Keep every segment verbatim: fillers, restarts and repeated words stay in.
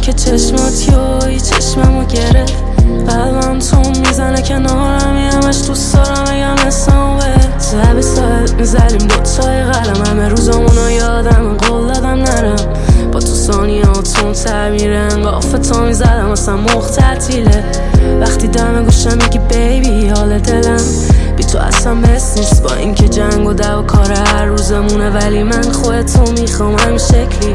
که چشمات یایی چشممو گرفت، قلبم تو میزنه کنارم، همش دوست دارم بگم اسممو بهت. زب ساعت میزدیم دوتای قلم، همه روزامونو یادم، قول دادم نرم با تو ثانیاتون تر میره، انگار فتا میزدم اصلا مخ تعطیله. وقتی دم گوشم میگی بیبی حال دلم بی تو اصلا بس نیست، با اینکه جنگ و دو کار هر روزمونه، ولی من خودتو میخوام همین شکلی.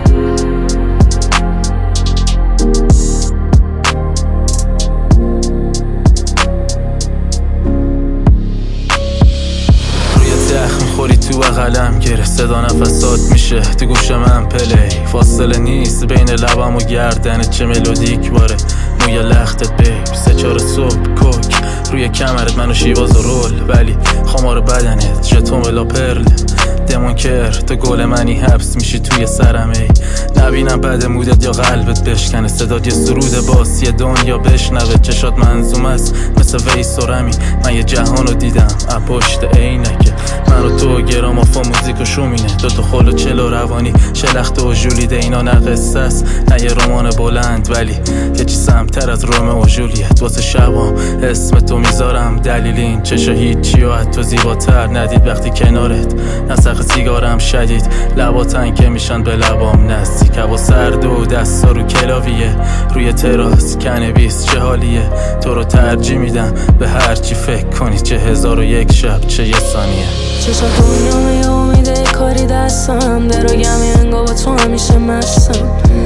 خوری تو بغلم گره، صدا نفسات میشه تو گوش من پلی، فاصله نیست بین لبم و گردنت، چه ملودیک باره موی لختت بیب، سه چار صبح کوک روی کمرت، منو شیواز و رول، ولی خمار بدنت ژتون بلا پرل دمونکر، تو گل منی حبس میشی توی سرم، ای نبینم بعد مودت یا قلبت بشکنه، صدات یه سرود باسی دنیا بشنوه، چشات منظوم است مثل ویس و رمی، من یه جهانو دیدم از پشت عینکه، من و تو گرامافون موزیک و شومینه، دوتا خل و چل و روانی شلخته و جولیده، اینا نه قصه است نه یه رمان بلند، ولی یه چی سمتر از رومئو و جولیت، واسه شبام اسم تو میذارم دلیل این چشا هیچی و حتی زیباتر ندید وقتی کنارت، نسخ سیگارم شدید لباتن که میشن به لبام نزدیک، هوا سرد و دستا رو کلاویه روی تراس کنبیس، چه حالیه تو رو ترجیح میدم به هر چی فکر کنی، چه هزار و یک شب چه یه ثانیه. چشا دنیا یه امیده کاری دستم، دراگمی انگار با تو همیشه مستم،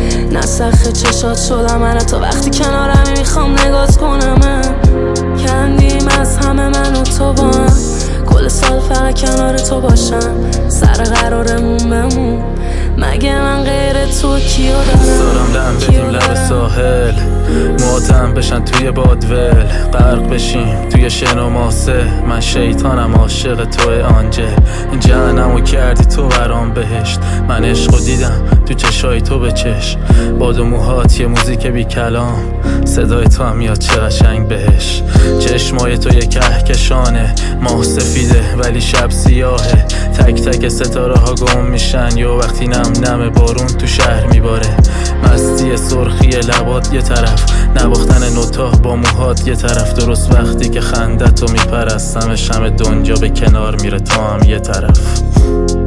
نسخ چشات شدم من تا وقتی کنارمی میخوام نگات کنم، من کندیم از همه من و تو با هم، کل سال فقط کنار تو باشم، سر قرارمون بمون، مگه من غیر تو کیو دارم؟ دارم لم بدیم لب ساحل، مواتم بشن توی بادول، غرق بشیم توی شن و ماسه، من شیطانم عاشق توی آنجل، این جهنمو کردی تو برام بهشت، من عشقو دیدم تو چشای تو به چشم، باد و موهات یه موزیک بی کلام، صدای تو هم میاد چه قشنگ بهش، چشمای تو یه کهکشانه، ماه سفیده ولی شب سیاهه، تک تک ستاره ها گم میشن یا وقتی نم نم بارون تو شهر میباره، مستی سرخی لبات یه طرف، نواختن نوتا با موهات یه طرف، درست وقتی که خندت رو میپرستم، شم دنیا به کنار میره تا هم یه طرف.